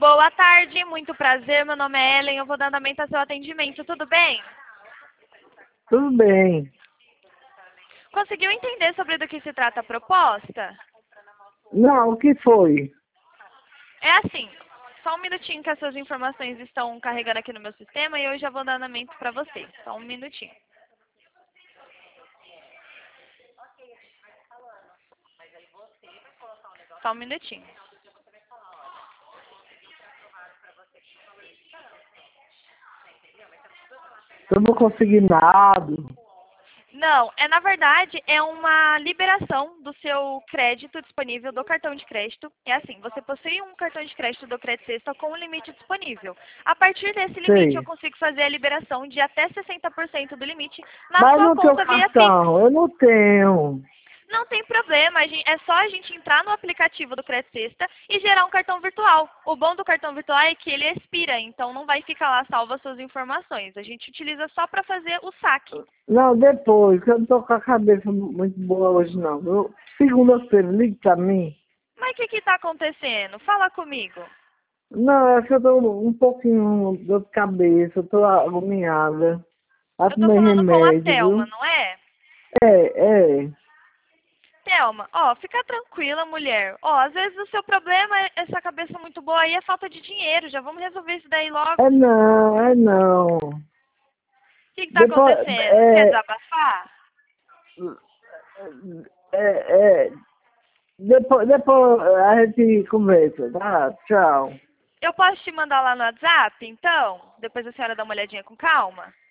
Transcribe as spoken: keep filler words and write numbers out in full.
Boa tarde, muito prazer. Meu nome é Ellen, eu vou dar andamento ao seu atendimento, tudo bem? Tudo bem. Conseguiu entender sobre do que se trata a proposta? Não, o que foi? É assim, só um minutinho que as suas informações estão carregando aqui no meu sistema e eu já vou dar andamento para você. Só um minutinho. Só um minutinho. Eu não consegui nada. Não, é na verdade é uma liberação do seu crédito disponível do cartão de crédito. É assim, você possui um cartão de crédito do Crédito Sexta com um limite disponível. A partir desse limite eu Sei. consigo fazer a liberação de até sessenta por cento do limite na Mas sua no teu conta via Pix. cartão, eu não tenho. Não tem problema, a gen- é só a gente entrar no aplicativo do Crédito Sexta e gerar um cartão virtual. O bom do cartão virtual é que ele expira, então não vai ficar lá salvo as suas informações. A gente utiliza só para fazer o saque. Não, depois, que eu não tô com a cabeça muito boa hoje, não. Eu- Segunda-feira, ligue pra mim. Mas o que está acontecendo? Fala comigo. Não, é que eu tô um pouquinho de dor de cabeça, eu tô agoniada. Vai Eu tô tomar falando com a remédio, Thelma, viu? não é? É, é. Thelma, ó, fica tranquila, mulher. Ó, às vezes o seu problema é essa cabeça muito boa aí, é falta de dinheiro. Já vamos resolver isso daí logo. É O não, é não. que que tá Depois, acontecendo? Quer é, desabafar? é, é, depois, depois a gente conversa, tá? Tchau. Eu posso te mandar lá no WhatsApp, então? Depois a senhora dá uma olhadinha com calma?